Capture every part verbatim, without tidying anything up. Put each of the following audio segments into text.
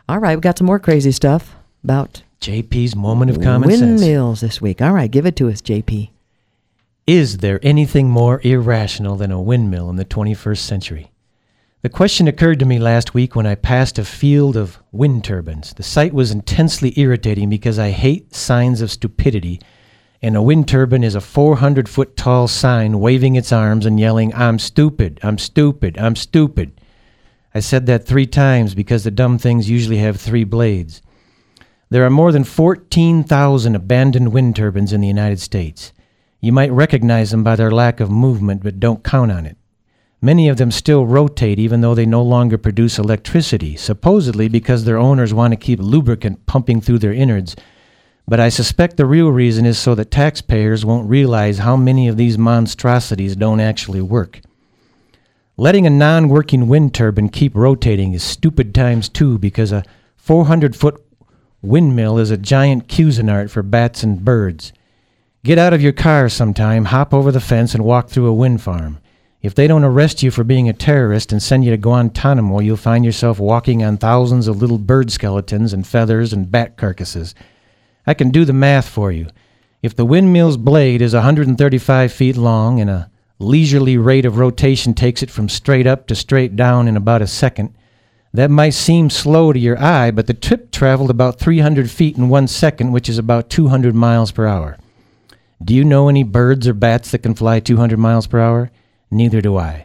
All right, we got some more crazy stuff about J P's moment of common sense. Windmills this week. All right, give it to us, J P. Is there anything more irrational than a windmill in the twenty-first century? The question occurred to me last week when I passed a field of wind turbines. The sight was intensely irritating because I hate signs of stupidity, and a wind turbine is a four hundred foot tall sign waving its arms and yelling, "I'm stupid, I'm stupid, I'm stupid." I said that three times because the dumb things usually have three blades. There are more than fourteen thousand abandoned wind turbines in the United States. You might recognize them by their lack of movement, but don't count on it. Many of them still rotate even though they no longer produce electricity, supposedly because their owners want to keep lubricant pumping through their innards. But I suspect the real reason is so that taxpayers won't realize how many of these monstrosities don't actually work. Letting a non-working wind turbine keep rotating is stupid times two because a four hundred foot windmill is a giant Cuisinart for bats and birds. Get out of your car sometime, hop over the fence, and walk through a wind farm. If they don't arrest you for being a terrorist and send you to Guantanamo, you'll find yourself walking on thousands of little bird skeletons and feathers and bat carcasses. I can do the math for you. If the windmill's blade is one hundred thirty-five feet long and a leisurely rate of rotation takes it from straight up to straight down in about a second, that might seem slow to your eye, but the trip traveled about three hundred feet in one second, which is about two hundred miles per hour. Do you know any birds or bats that can fly two hundred miles per hour? Neither do I.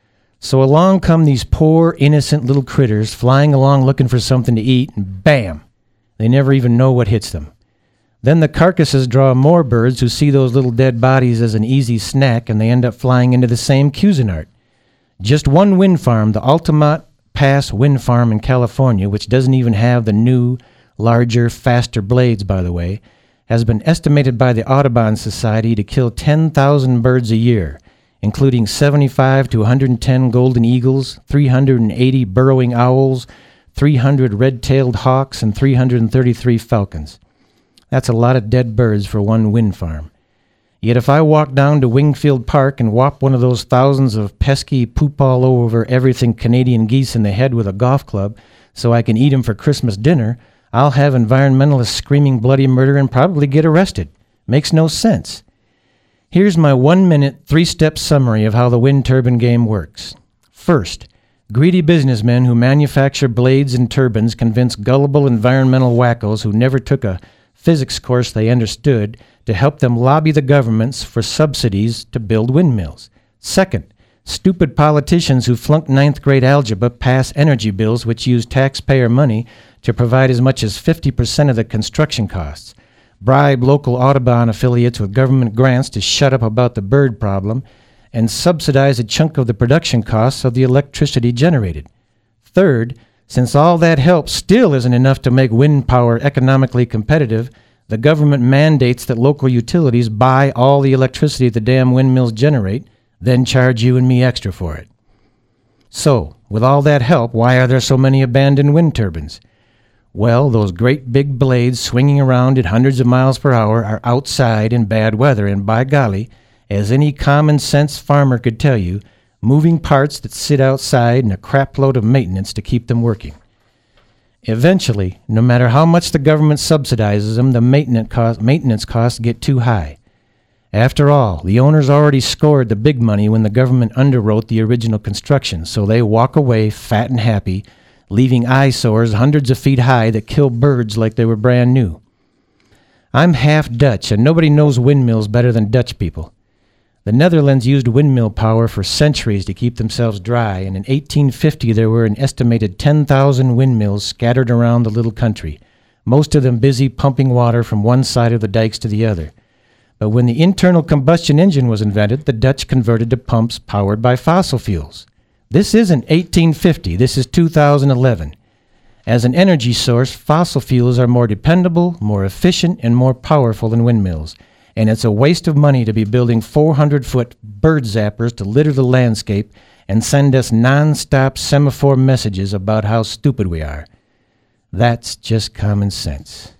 So along come these poor, innocent little critters flying along looking for something to eat, and bam! They never even know what hits them. Then the carcasses draw more birds who see those little dead bodies as an easy snack, and they end up flying into the same Cuisinart. Just one wind farm, the Altamont Pass Wind Farm in California, which doesn't even have the new, larger, faster blades, by the way, has been estimated by the Audubon Society to kill ten thousand birds a year, including seventy-five to one hundred ten golden eagles, three hundred eighty burrowing owls, three hundred red-tailed hawks, and three hundred thirty-three falcons. That's a lot of dead birds for one wind farm. Yet if I walk down to Wingfield Park and whop one of those thousands of pesky poop all over everything Canadian geese in the head with a golf club so I can eat them for Christmas dinner, I'll have environmentalists screaming bloody murder and probably get arrested. Makes no sense. Here's my one-minute, three-step summary of how the wind turbine game works. First, greedy businessmen who manufacture blades and turbines convince gullible environmental wackos who never took a physics course they understood to help them lobby the governments for subsidies to build windmills. Second, stupid politicians who flunked ninth grade algebra pass energy bills which use taxpayer money to provide as much as fifty percent of the construction costs, bribe local Audubon affiliates with government grants to shut up about the bird problem, and subsidize a chunk of the production costs of the electricity generated. Third, since all that help still isn't enough to make wind power economically competitive, the government mandates that local utilities buy all the electricity the damn windmills generate, then charge you and me extra for it. So, with all that help, why are there so many abandoned wind turbines? Well, those great big blades swinging around at hundreds of miles per hour are outside in bad weather, and by golly, as any common sense farmer could tell you, moving parts that sit outside and a crapload of maintenance to keep them working. Eventually, no matter how much the government subsidizes them, the maintenance cost, maintenance costs get too high. After all, the owners already scored the big money when the government underwrote the original construction, so they walk away fat and happy, leaving eyesores hundreds of feet high that kill birds like they were brand new. I'm half Dutch, and nobody knows windmills better than Dutch people. The Netherlands used windmill power for centuries to keep themselves dry, and in eighteen fifty there were an estimated ten thousand windmills scattered around the little country, most of them busy pumping water from one side of the dikes to the other. But when the internal combustion engine was invented, the Dutch converted to pumps powered by fossil fuels. This isn't eighteen fifty, this is two thousand eleven. As an energy source, fossil fuels are more dependable, more efficient, and more powerful than windmills. And it's a waste of money to be building four hundred foot bird zappers to litter the landscape and send us non-stop semaphore messages about how stupid we are. That's just common sense.